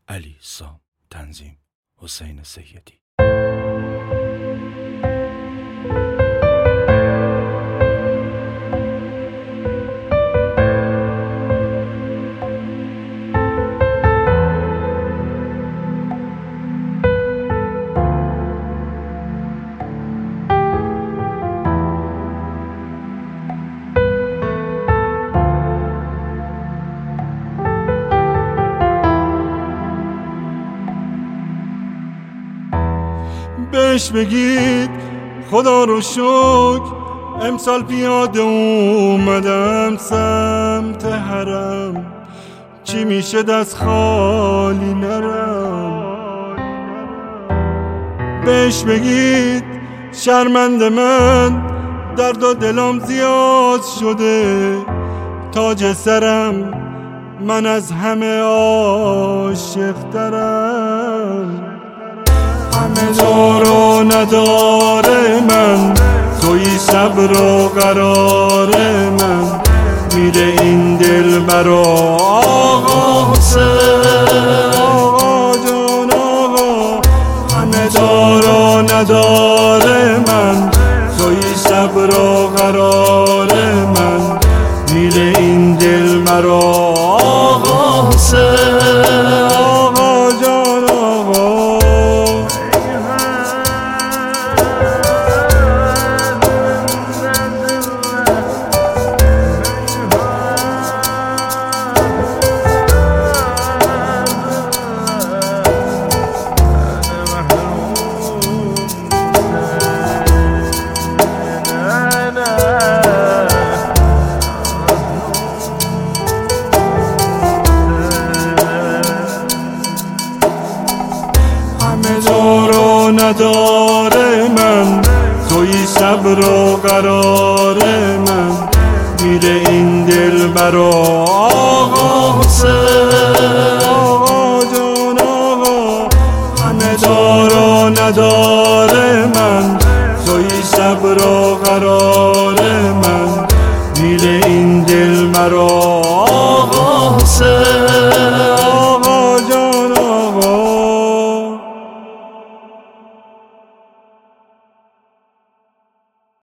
علی سام. تنظیم حسین سیدی. بهش بگید خدا رو شکر امسال پیاده اومدم سمت حرم، چی میشه دست خالی نرم. بهش بگید شرمنده من درد و دلم زیاد شده، تاج سرم من از همه عاشق ترم. همه دار و نداره من، توی صبر و قرار من، میره این دل برا آقا حسین. آقا جان آقا، همه دار و نداره من، توی صبر و قرار من، میره این دل مرا آقا حسین. آقا جان آقا، دار و نداره من، توی صبر و قرار من، میره این دل برا آقا حسین. آقا جان آقا، همه دار و نداره